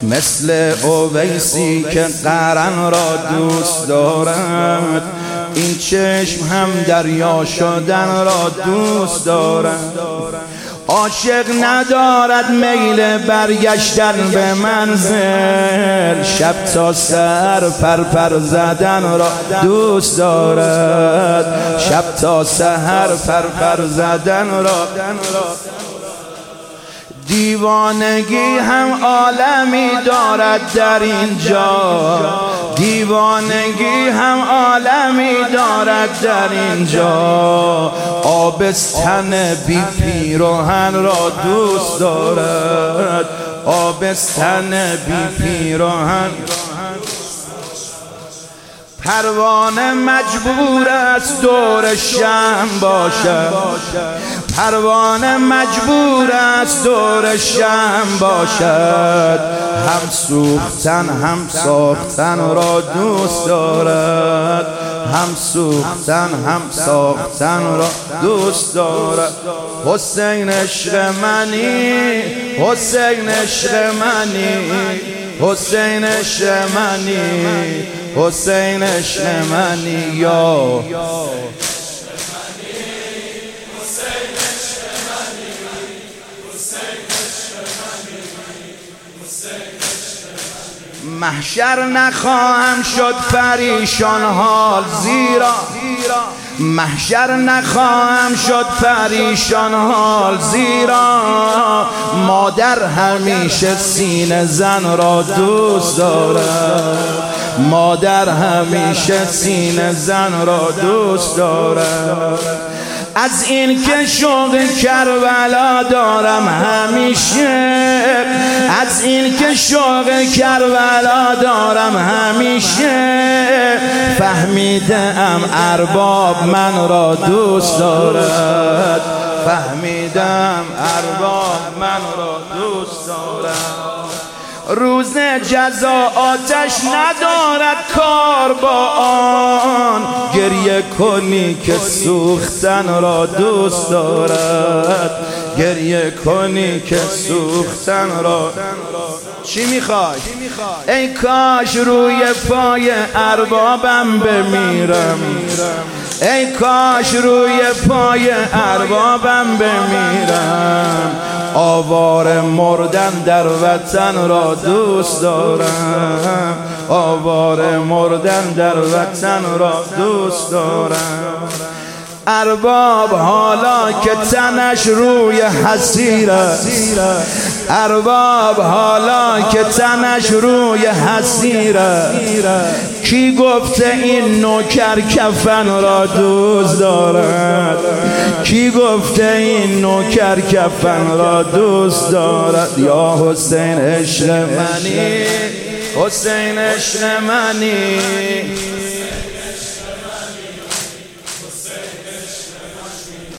مثل اویسی که قرن را دوست دارد، این چشم هم دریا شدن را دوست دارد. عاشق ندارد میل برگشتن به منزل، شب تا سحر پر زدن را دوست دارد، شب تا سحر پر زدن را. دیوانگی هم عالمی دارد در اینجا، دیوانگی هم عالمی دارد در اینجا. آبستن بی پیراهن را دوست دارد، آبستن بی پیراهن. پروانه مجبور است دور شمع باشد، پروانه مجبور است دور شمع باشد. هم سوختن هم ساختن را دوست دارد، هم سوختن هم ساختن را دوست دارد. حسین عشق منی، حسین عشق منی، حسین عشق منی، حسین عشق منی یا محشر نخواهم شد پریشان حال زیرا، محشر نخواهم شد پریشان حال زیرا. مادر همیشه سینه زن را دوست دارد، مادر همیشه سینه زن را دوست دارد. از این که شوق کربلا دارم همیشه، از این که شوق کربلا دارم همیشه. فهمیدم ارباب من را دوست دارد، فهمیدم ارباب من را دوست دارد. روز جزا آتش ندارد کار با آن، گریه کنی که سوختن را دوست دارد، گریه کنی که سوختن را. چی میخوای؟ ای کاش روی پای اربابم بمیرم، ای کاش روی پای اربابم بمیرم. آواره مردن در وطن را دوست دارم، آواره مردن در وطن را دوست دارم. ارباب حالا که تنش روی حصیر است، ارباب حالا که تنش روی حصیر است. کی گفته این نوکر کفن را دوست دارد، کی گفته این نوکر کفن را دوست دارد. یا حسین عشق منی، حسین عشق منی.